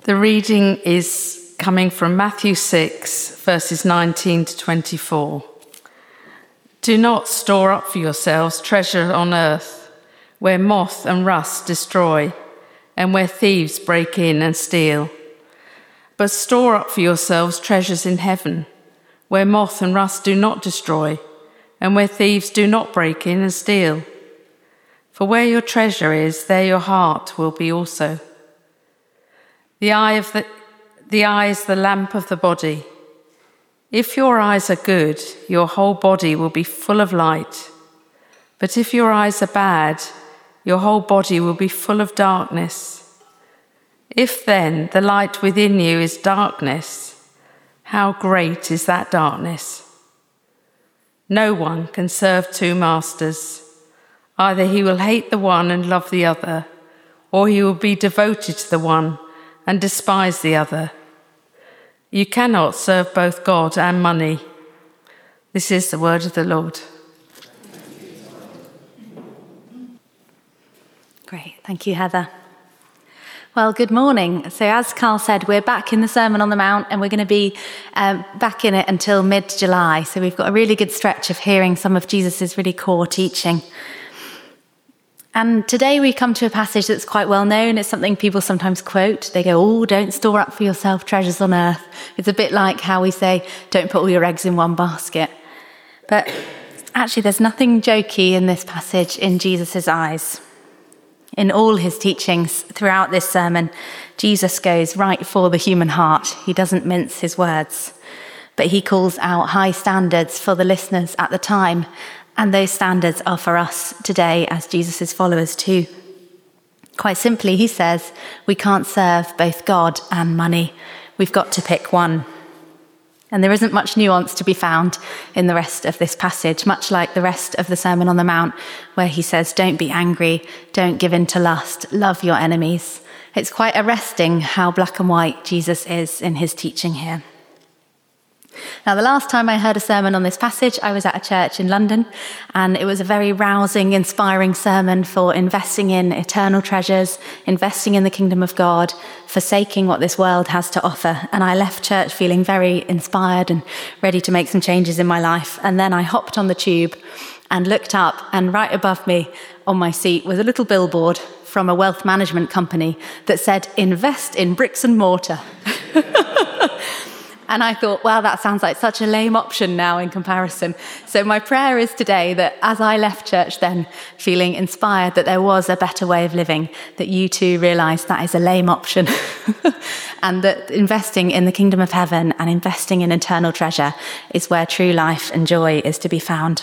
The reading is coming from Matthew 6, verses 19 to 24. Do not store up for yourselves treasure on earth, where moth and rust destroy, and where thieves break in and steal. But store up for yourselves treasures in heaven, where moth and rust do not destroy, and where thieves do not break in and steal. For where your treasure is, there your heart will be also. The eye is the lamp of the body. If your eyes are good, your whole body will be full of light. But if your eyes are bad, your whole body will be full of darkness. If then the light within you is darkness, how great is that darkness? No one can serve two masters. Either he will hate the one and love the other, or he will be devoted to the one and despise the other. You cannot serve both God and money. This is the word of the Lord. Great, thank you, Heather. Well, good morning. So as Carl said, we're back in the Sermon on the Mount, and we're going to be back in it until mid-July. So we've got a really good stretch of hearing some of Jesus's really core teaching. And today we come to a passage that's quite well known. It's something people sometimes quote. They go, oh, don't store up for yourself treasures on earth. It's a bit like how we say, don't put all your eggs in one basket. But actually, there's nothing jokey in this passage in Jesus' eyes. In all his teachings throughout this sermon, Jesus goes right for the human heart. He doesn't mince his words, but he calls out high standards for the listeners at the time. And those standards are for us today as Jesus' followers too. Quite simply, he says, we can't serve both God and money. We've got to pick one. And there isn't much nuance to be found in the rest of this passage, much like the rest of the Sermon on the Mount, where he says, don't be angry, don't give in to lust, love your enemies. It's quite arresting how black and white Jesus is in his teaching here. Now, the last time I heard a sermon on this passage, I was at a church in London, and it was a very rousing, inspiring sermon for investing in eternal treasures, investing in the kingdom of God, forsaking what this world has to offer. And I left church feeling very inspired and ready to make some changes in my life. And then I hopped on the tube and looked up, and right above me on my seat was a little billboard from a wealth management company that said, invest in bricks and mortar. And I thought, well, that sounds like such a lame option now in comparison. So my prayer is today that as I left church then, feeling inspired that there was a better way of living, that you too realise that is a lame option. And that investing in the kingdom of heaven and investing in eternal treasure is where true life and joy is to be found.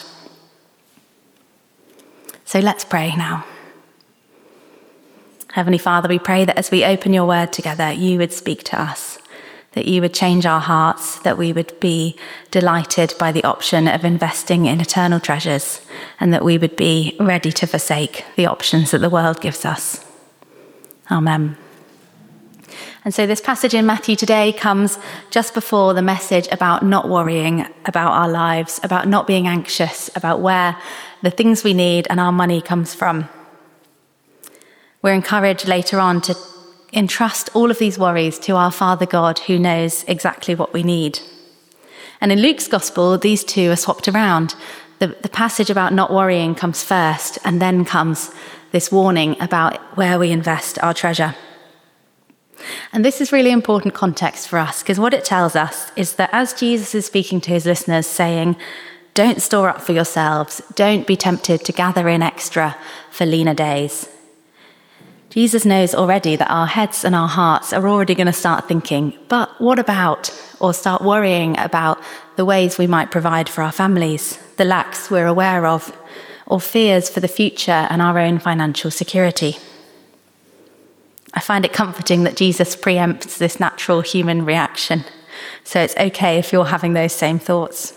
So let's pray now. Heavenly Father, we pray that as we open your word together, you would speak to us, that you would change our hearts, that we would be delighted by the option of investing in eternal treasures, and that we would be ready to forsake the options that the world gives us. Amen. And so this passage in Matthew today comes just before the message about not worrying about our lives, about not being anxious, about where the things we need and our money comes from. We're encouraged later on to entrust all of these worries to our Father God, who knows exactly what we need. And in Luke's gospel, these two are swapped around. The passage about not worrying comes first, and then comes this warning about where we invest our treasure. And this is really important context for us, because what it tells us is that as Jesus is speaking to his listeners, saying, don't store up for yourselves, don't be tempted to gather in extra for leaner days. Jesus knows already that our heads and our hearts are already going to start thinking, but what about, or start worrying about the ways we might provide for our families, the lacks we're aware of, or fears for the future and our own financial security. I find it comforting that Jesus preempts this natural human reaction, so it's okay if you're having those same thoughts.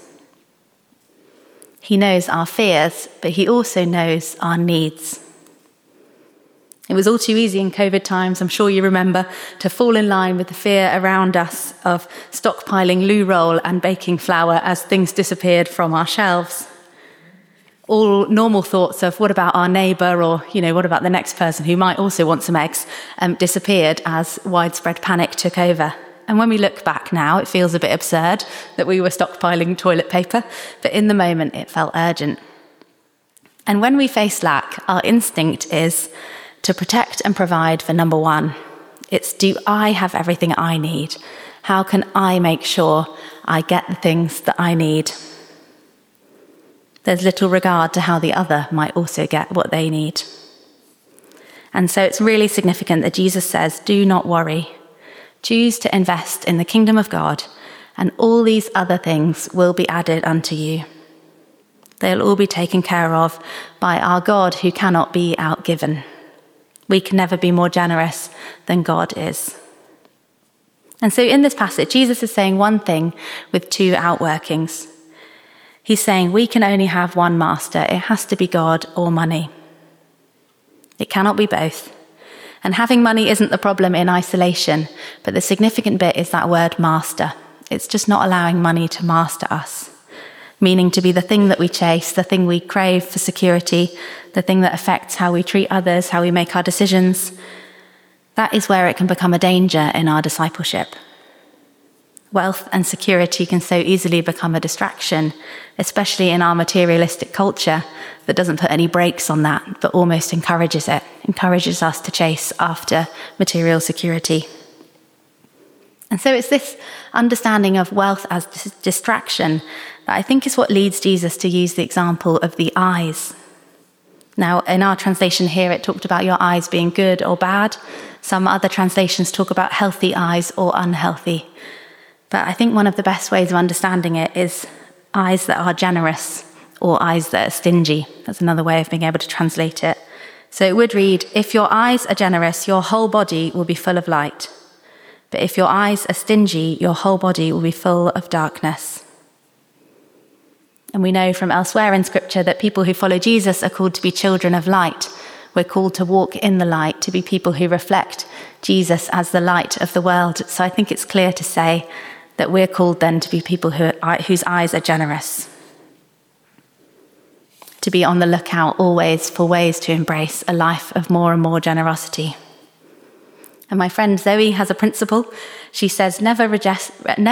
He knows our fears, but he also knows our needs. It was all too easy in COVID times, I'm sure you remember, to fall in line with the fear around us of stockpiling loo roll and baking flour as things disappeared from our shelves. all normal thoughts of what about our neighbour or, what about the next person who might also want some eggs, disappeared as widespread panic took over. And when we look back now, it feels a bit absurd that we were stockpiling toilet paper, but in the moment it felt urgent. And when we face lack, our instinct is to protect and provide for number one. It's, do I have everything I need? How can I make sure I get the things that I need? There's little regard to how the other might also get what they need. And so it's really significant that Jesus says, do not worry. Choose to invest in the kingdom of God, and all these other things will be added unto you. They'll all be taken care of by our God who cannot be outgiven. We can never be more generous than God is. And so in this passage, Jesus is saying one thing with two outworkings. He's saying we can only have one master. It has to be God or money. It cannot be both. And having money isn't the problem in isolation, but the significant bit is that word master. It's just not allowing money to master us, meaning to be the thing that we chase, the thing we crave for security, the thing that affects how we treat others, how we make our decisions. That is where it can become a danger in our discipleship. Wealth and security can so easily become a distraction, especially in our materialistic culture that doesn't put any brakes on that, but almost encourages us to chase after material security. And so it's this understanding of wealth as distraction that I think is what leads Jesus to use the example of the eyes. Now, in our translation here, it talked about your eyes being good or bad. Some other translations talk about healthy eyes or unhealthy. But I think one of the best ways of understanding it is eyes that are generous or eyes that are stingy. That's another way of being able to translate it. So it would read, if your eyes are generous, your whole body will be full of light. But if your eyes are stingy, your whole body will be full of darkness. And we know from elsewhere in Scripture that people who follow Jesus are called to be children of light. We're called to walk in the light, to be people who reflect Jesus as the light of the world. So I think it's clear to say that we're called then to be people whose eyes are generous. To be on the lookout always for ways to embrace a life of more and more generosity. And my friend Zoe has a principle. She says, never resist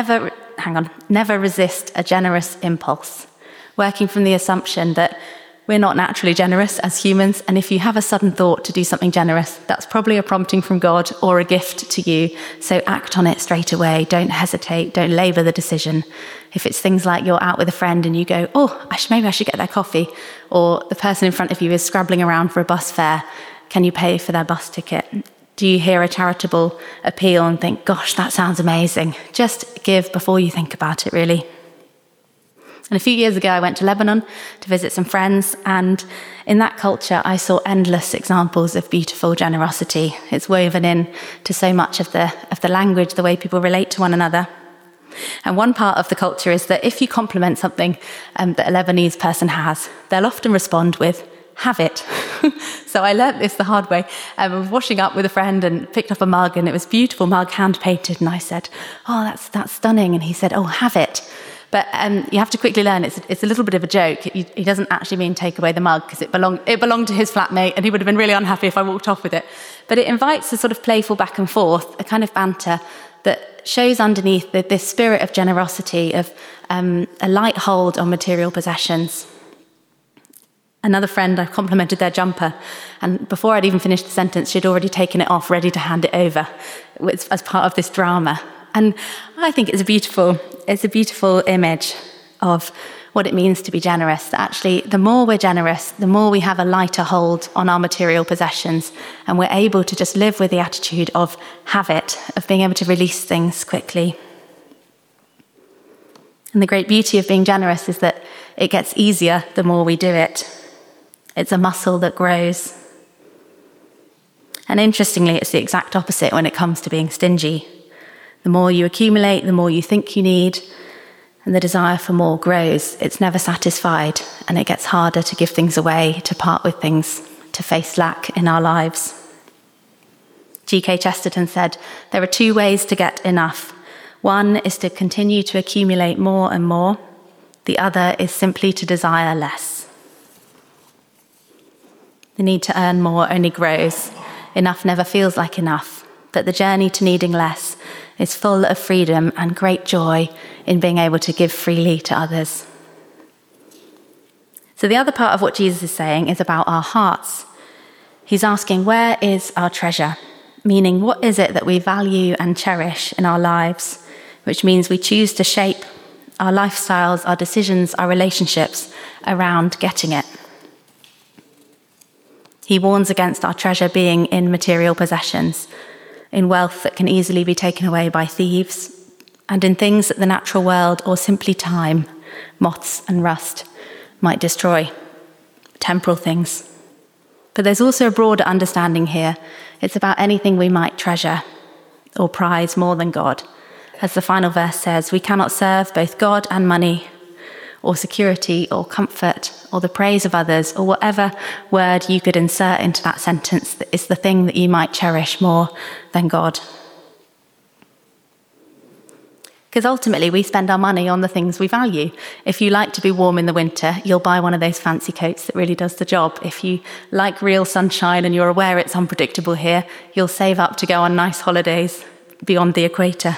a generous impulse, working from the assumption that we're not naturally generous as humans, and if you have a sudden thought to do something generous, that's probably a prompting from God or a gift to you. So act on it straight away. Don't hesitate. Don't labour the decision. If it's things like you're out with a friend and you go, maybe I should get their coffee, or the person in front of you is scrabbling around for a bus fare, can you pay for their bus ticket? Do you hear a charitable appeal and think, gosh, that sounds amazing? Just give before you think about it, really. And a few years ago, I went to Lebanon to visit some friends, and in that culture, I saw endless examples of beautiful generosity. It's woven in to so much of the language, the way people relate to one another. And one part of the culture is that if you compliment something that a Lebanese person has, they'll often respond with, have it. So I learnt this the hard way. I was washing up with a friend and picked up a mug, and it was a beautiful mug, hand-painted, and I said, that's stunning. And he said, have it. But you have to quickly learn it's a little bit of a joke. He doesn't actually mean take away the mug, because it belonged to his flatmate, and he would have been really unhappy if I walked off with it. But it invites a sort of playful back and forth, a kind of banter that shows underneath this spirit of generosity, of a light hold on material possessions. Another friend, I complimented their jumper, and before I'd even finished the sentence, she'd already taken it off, ready to hand it over as part of this drama. And I think it's a beautiful image of what it means to be generous. That actually, the more we're generous, the more we have a lighter hold on our material possessions, and we're able to just live with the attitude of have it, of being able to release things quickly. And the great beauty of being generous is that it gets easier the more we do it. It's a muscle that grows. And interestingly, it's the exact opposite when it comes to being stingy. The more you accumulate, the more you think you need, and the desire for more grows. It's never satisfied, and it gets harder to give things away, to part with things, to face lack in our lives. G.K. Chesterton said, there are two ways to get enough. One is to continue to accumulate more and more. The other is simply to desire less. The need to earn more only grows. Enough never feels like enough, but the journey to needing less is full of freedom and great joy in being able to give freely to others. So the other part of what Jesus is saying is about our hearts. He's asking, where is our treasure? Meaning, what is it that we value and cherish in our lives, which means we choose to shape our lifestyles, our decisions, our relationships around getting it. He warns against our treasure being in material possessions, in wealth that can easily be taken away by thieves, and in things that the natural world or simply time, moths and rust, might destroy, temporal things. But there's also a broader understanding here. It's about anything we might treasure or prize more than God. As the final verse says, we cannot serve both God and money, or security, or comfort, or the praise of others, or whatever word you could insert into that sentence that is the thing that you might cherish more than God. Because ultimately we spend our money on the things we value. If you like to be warm in the winter, you'll buy one of those fancy coats that really does the job. If you like real sunshine and you're aware it's unpredictable here, you'll save up to go on nice holidays beyond the equator.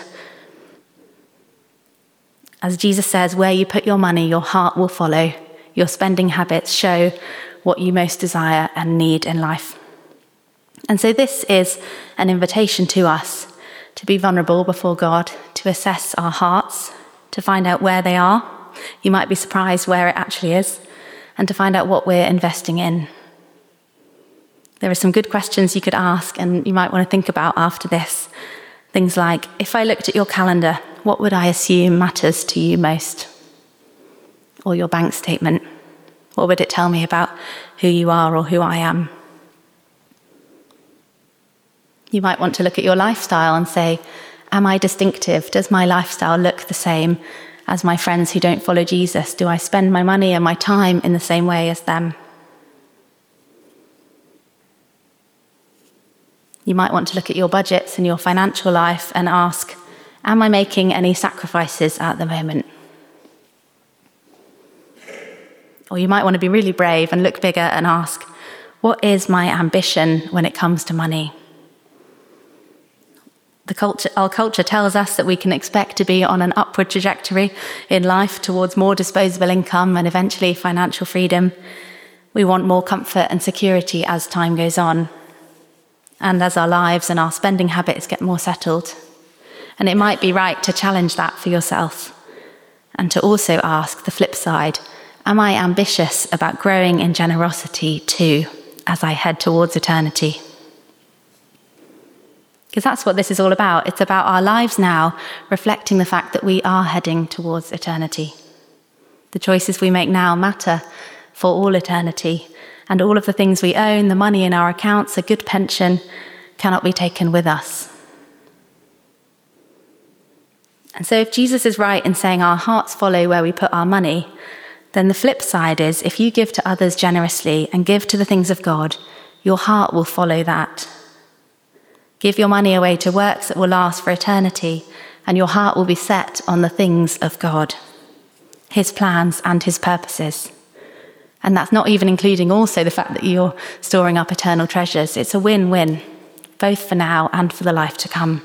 As Jesus says, where you put your money, your heart will follow. Your spending habits show what you most desire and need in life. And so this is an invitation to us to be vulnerable before God, to assess our hearts, to find out where they are. You might be surprised where it actually is, and to find out what we're investing in. There are some good questions you could ask and you might want to think about after this. Things like, if I looked at your calendar, what would I assume matters to you most? Or your bank statement, what would it tell me about who you are or who I am? You might want to look at your lifestyle and say, am I distinctive? Does my lifestyle look the same as my friends who don't follow Jesus? Do I spend my money and my time in the same way as them? You might want to look at your budgets and your financial life and ask, am I making any sacrifices at the moment? Or you might want to be really brave and look bigger and ask, what is my ambition when it comes to money? Our culture tells us that we can expect to be on an upward trajectory in life towards more disposable income and eventually financial freedom. We want more comfort and security as time goes on, and as our lives and our spending habits get more settled. And it might be right to challenge that for yourself and to also ask the flip side, am I ambitious about growing in generosity too as I head towards eternity? Because that's what this is all about. It's about our lives now reflecting the fact that we are heading towards eternity. The choices we make now matter for all eternity, and all of the things we own, the money in our accounts, a good pension, cannot be taken with us. And so if Jesus is right in saying our hearts follow where we put our money, then the flip side is if you give to others generously and give to the things of God, your heart will follow that. Give your money away to works that will last for eternity, and your heart will be set on the things of God, his plans and his purposes. And that's not even including also the fact that you're storing up eternal treasures. It's a win-win, both for now and for the life to come.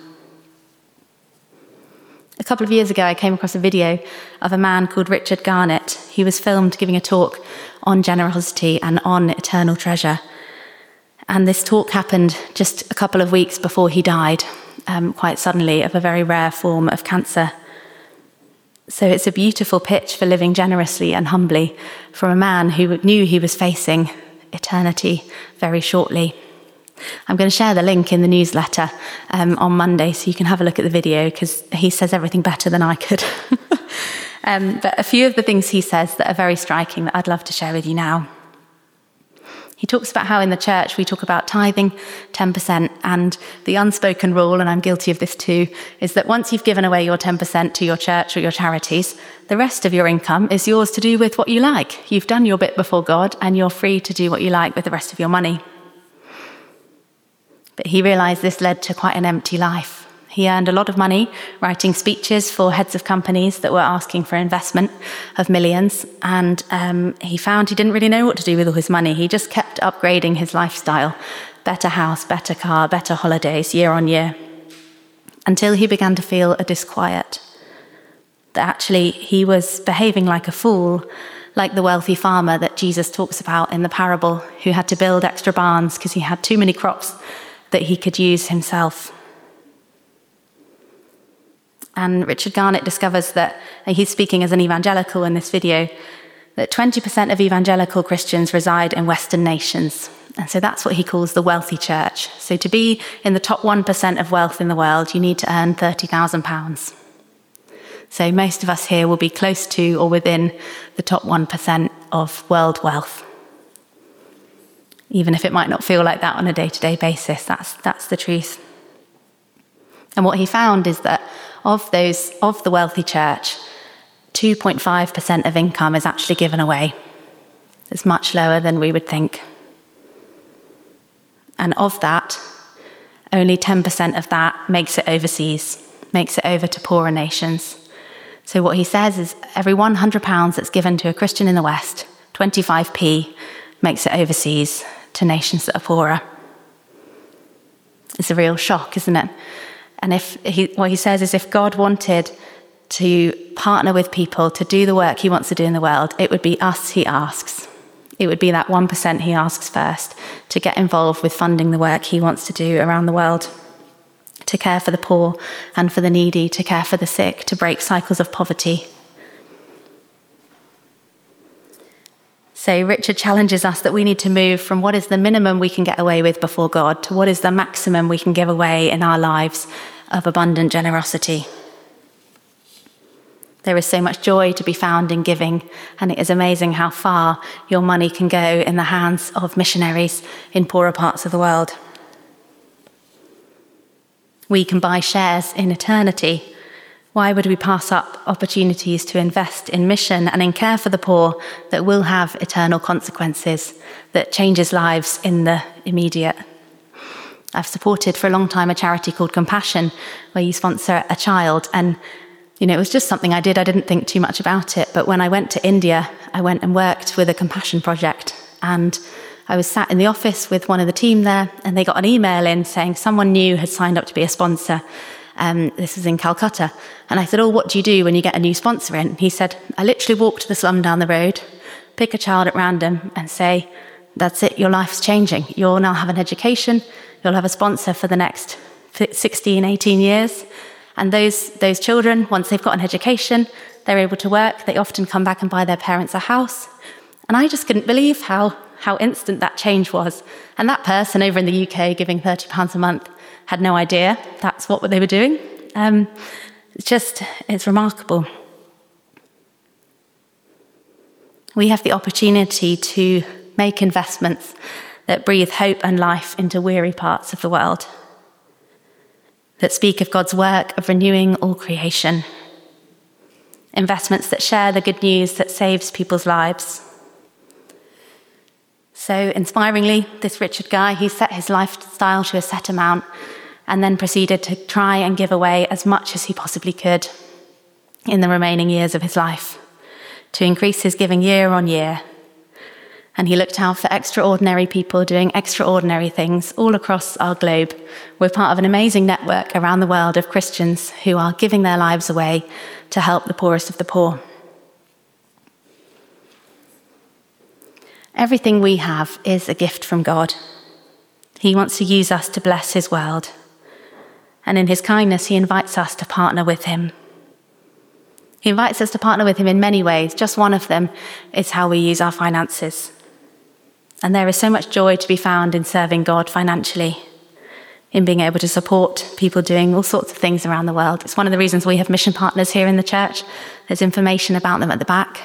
A couple of years ago, I came across a video of a man called Richard Garnett. He was filmed giving a talk on generosity and on eternal treasure. And this talk happened just a couple of weeks before he died, quite suddenly, of a very rare form of cancer. So it's a beautiful pitch for living generously and humbly from a man who knew he was facing eternity very shortly. I'm going to share the link in the newsletter on Monday so you can have a look at the video because he says everything better than I could. But a few of the things he says that are very striking that I'd love to share with you now. He talks about how in the church we talk about tithing 10%, and the unspoken rule, and I'm guilty of this too, is that once you've given away your 10% to your church or your charities, the rest of your income is yours to do with what you like. You've done your bit before God and you're free to do what you like with the rest of your money. But he realised this led to quite an empty life. He earned a lot of money writing speeches for heads of companies that were asking for investment of millions. And he found he didn't really know what to do with all his money. He just kept upgrading his lifestyle. Better house, better car, better holidays, year on year. Until he began to feel a disquiet. That actually he was behaving like a fool, like the wealthy farmer that Jesus talks about in the parable, who had to build extra barns because he had too many crops that he could use himself. And Richard Garnett discovers that, and he's speaking as an evangelical in this video, that 20% of evangelical Christians reside in Western nations. And so that's what he calls the wealthy church. So to be in the top 1% of wealth in the world, you need to earn £30,000. So most of us here will be close to or within the top 1% of world wealth. Even if it might not feel like that on a day-to-day basis, that's the truth. And what he found is that of the wealthy church, 2.5% of income is actually given away. It's much lower than we would think. And of that, only 10% of that makes it overseas, makes it over to poorer nations. So what he says is every £100 that's given to a Christian in the West, 25p makes it overseas to nations that are poorer. It's a real shock, isn't it? And what he says is if God wanted to partner with people to do the work he wants to do in the world, it would be us he asks. It would be that 1% he asks first to get involved with funding the work he wants to do around the world, to care for the poor and for the needy, to care for the sick, to break cycles of poverty. So Richard challenges us that we need to move from what is the minimum we can get away with before God to what is the maximum we can give away in our lives of abundant generosity. There is so much joy to be found in giving, and it is amazing how far your money can go in the hands of missionaries in poorer parts of the world. We can buy shares in eternity. Why would we pass up opportunities to invest in mission and in care for the poor that will have eternal consequences, that changes lives in the immediate? I've supported for a long time a charity called Compassion, where you sponsor a child. And, it was just something I did. I didn't think too much about it. But when I went to India, I went and worked with a Compassion project. And I was sat in the office with one of the team there, and they got an email in saying someone new had signed up to be a sponsor. This was in Calcutta. And I said, what do you do when you get a new sponsor in? He said, I literally walk to the slum down the road, pick a child at random and say, that's it, your life's changing. You'll now have an education. You'll have a sponsor for the next 16, 18 years. And those children, once they've got an education, they're able to work. They often come back and buy their parents a house. And I just couldn't believe how instant that change was. And that person over in the UK giving £30 a month had no idea that's what they were doing. It's remarkable. We have the opportunity to make investments that breathe hope and life into weary parts of the world, that speak of God's work of renewing all creation, investments that share the good news that saves people's lives. So inspiringly, this Richard guy, he set his lifestyle to a set amount and then proceeded to try and give away as much as he possibly could in the remaining years of his life, to increase his giving year on year. And he looked out for extraordinary people doing extraordinary things all across our globe. We're part of an amazing network around the world of Christians who are giving their lives away to help the poorest of the poor. Everything we have is a gift from God. He wants to use us to bless his world. And in his kindness, he invites us to partner with him. He invites us to partner with him in many ways. Just one of them is how we use our finances. And there is so much joy to be found in serving God financially, in being able to support people doing all sorts of things around the world. It's one of the reasons we have mission partners here in the church. There's information about them at the back.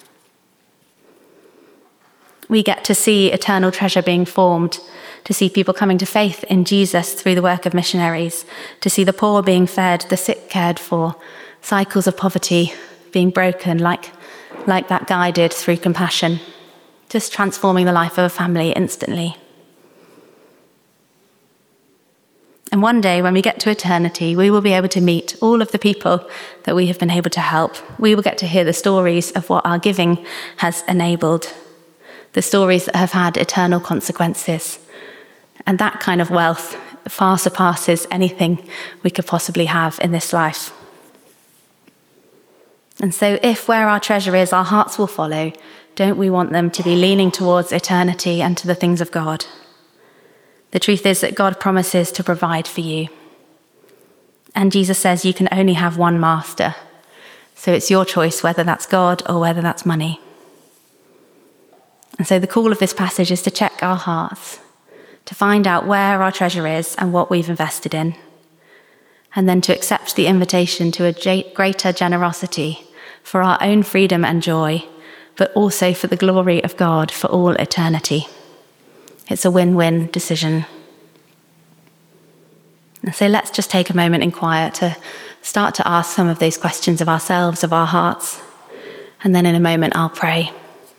We get to see eternal treasure being formed, to see people coming to faith in Jesus through the work of missionaries, to see the poor being fed, the sick cared for, cycles of poverty being broken like that guy did through Compassion, just transforming the life of a family instantly. And one day when we get to eternity, we will be able to meet all of the people that we have been able to help. We will get to hear the stories of what our giving has enabled, the stories that have had eternal consequences. And that kind of wealth far surpasses anything we could possibly have in this life. And so if where our treasure is, our hearts will follow, don't we want them to be leaning towards eternity and to the things of God? The truth is that God promises to provide for you. And Jesus says you can only have one master. So it's your choice whether that's God or whether that's money. And so the call of this passage is to check our hearts, to find out where our treasure is and what we've invested in, and then to accept the invitation to a greater generosity for our own freedom and joy, but also for the glory of God for all eternity. It's a win-win decision. And so let's just take a moment in quiet to start to ask some of those questions of ourselves, of our hearts, and then in a moment I'll pray.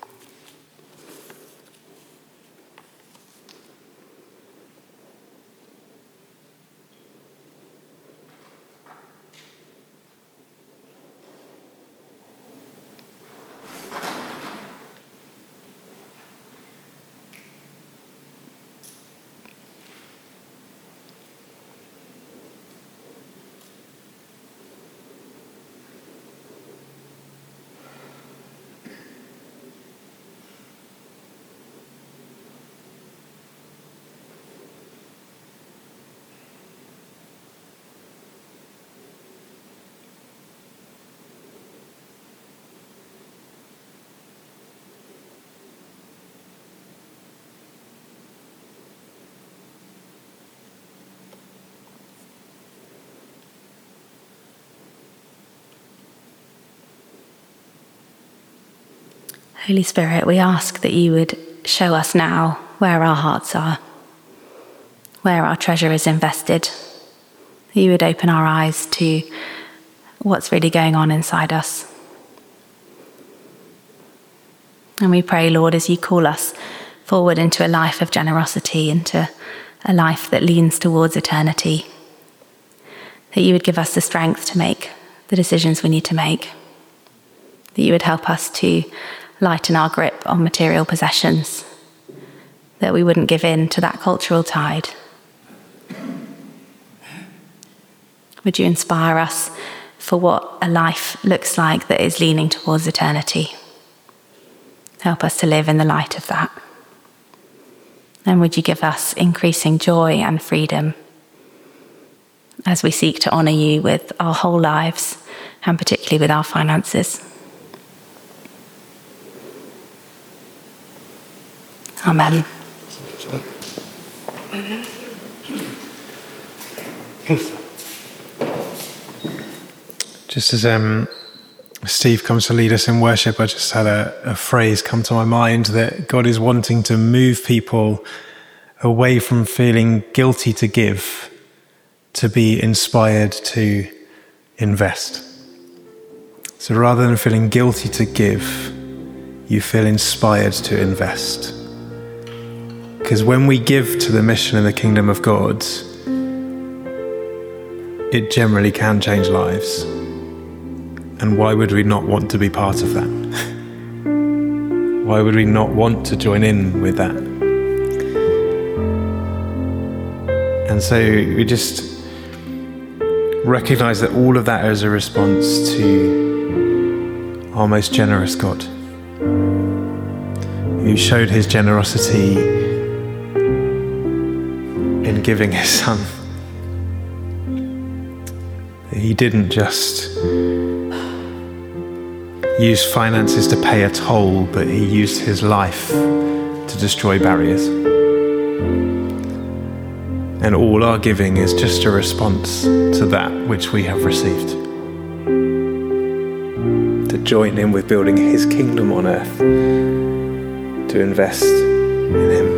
Holy Spirit, we ask that you would show us now where our hearts are, where our treasure is invested. That you would open our eyes to what's really going on inside us. And we pray, Lord, as you call us forward into a life of generosity, into a life that leans towards eternity, that you would give us the strength to make the decisions we need to make, that you would help us to lighten our grip on material possessions, that we wouldn't give in to that cultural tide. Would you inspire us for what a life looks like that is leaning towards eternity? Help us to live in the light of that. And would you give us increasing joy and freedom as we seek to honour you with our whole lives, and particularly with our finances? Amen. Just as Steve comes to lead us in worship, I just had a phrase come to my mind that God is wanting to move people away from feeling guilty to give to be inspired to invest. So rather than feeling guilty to give, you feel inspired to invest. Because when we give to the mission in the kingdom of God, it generally can change lives. And why would we not want to be part of that? Why would we not want to join in with that? And so we just recognize that all of that is a response to our most generous God, who showed his generosity in giving his son. He didn't just use finances to pay a toll, but he used his life to destroy barriers. And all our giving is just a response to that which we have received. To join in with building his kingdom on earth, to invest in him.